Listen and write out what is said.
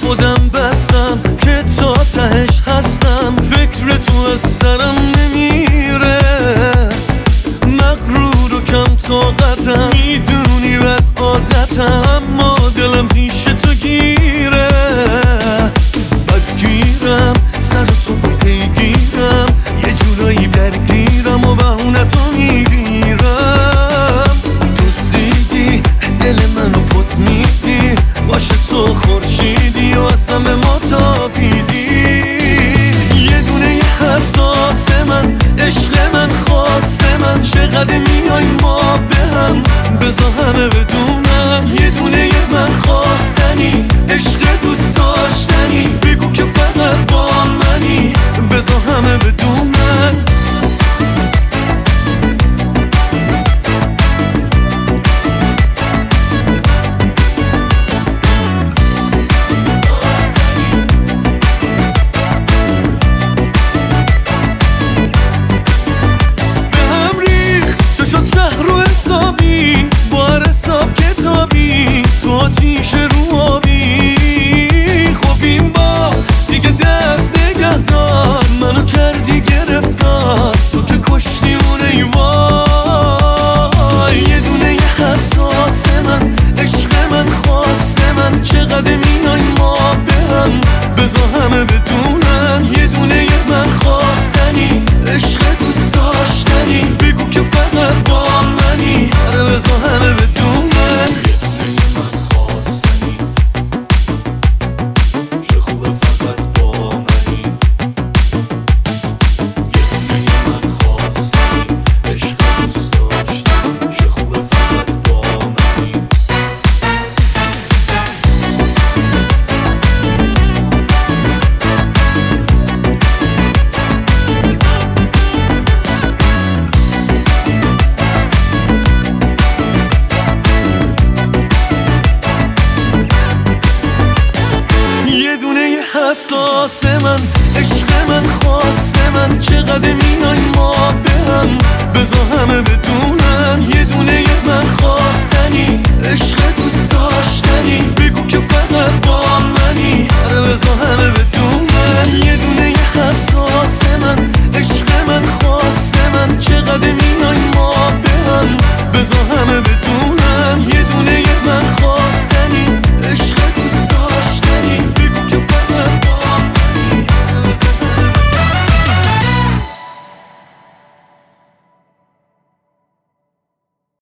خودم بستم که تا تهش هستم، فکر تو از سرم نمیره، مغرور و کم طاقتم، میدونی بد عادتم، اما دلم پیش تو گیره، بدگیرم سر تو پیگیرم، یه جورایی درگیرم و بهونتو میگیرم، دوستیدی دل منو پس میدی، باشه تو خورشیدی و اصلا به ما تابیدی، یه دونه یه حساس من، عشق من، خواست من، چقدر میای ما به هم، بذار همه بدونن، یه دونه یه من خواستنی، عشق دوست داشتنی، بگو که فقط با منی، بذار همه بدونن. شد شهر رو حسابی، بار حساب کتابی، تو آتیش رو آبی، خب این با دیگه دست نگهدار، منو کردی گرفتار، تو که کشتی اون ایوای، یه دونه یه حساس من، عشق من، خواست من، چقدر میای ما به هم، بذار همه بدونن، یه دونه یه من خواستنی، عشق دوست داشتنی، بگو که فقط با منی، آره بذار همه بدونن. حساس من، عشق من، خواست من، چقدر میای ما به هم، بذار همه بدونن، یه دونه یه من خواستنی، عشق دوست داشتنی، بگو که فقط با منی، آره بذار همه بدونن، یه دونه یه حساس من، عشق من، خواست من، چقدر میای ما به هم، بذار همه بدونن، یه دونه